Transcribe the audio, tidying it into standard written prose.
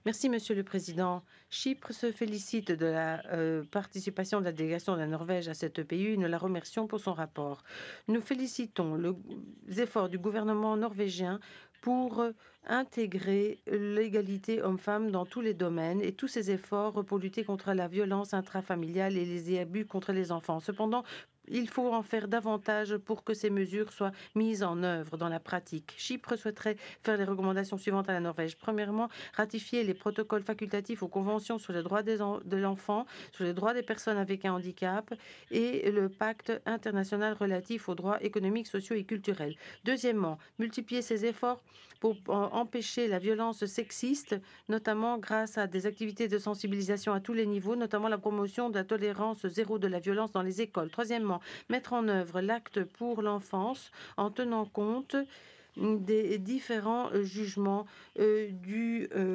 Merci, Monsieur le Président. Chypre se félicite de la participation de la délégation de la Norvège à cette EPU et nous la remercions pour son rapport. Nous félicitons les efforts du gouvernement norvégien pour intégrer l'égalité homme-femme dans tous les domaines et tous ses efforts pour lutter contre la violence intrafamiliale et les abus contre les enfants. Cependant, il faut en faire davantage pour que ces mesures soient mises en œuvre dans la pratique. Chypre souhaiterait faire les recommandations suivantes à la Norvège. Premièrement, ratifier les protocoles facultatifs aux conventions sur les droits de l'enfant, sur les droits des personnes avec un handicap et le pacte international relatif aux droits économiques, sociaux et culturels. Deuxièmement, multiplier ses efforts pour empêcher la violence sexiste, notamment grâce à des activités de sensibilisation à tous les niveaux, notamment la promotion de la tolérance zéro de la violence dans les écoles. Troisièmement, mettre en œuvre l'acte pour l'enfance en tenant compte des différents jugements du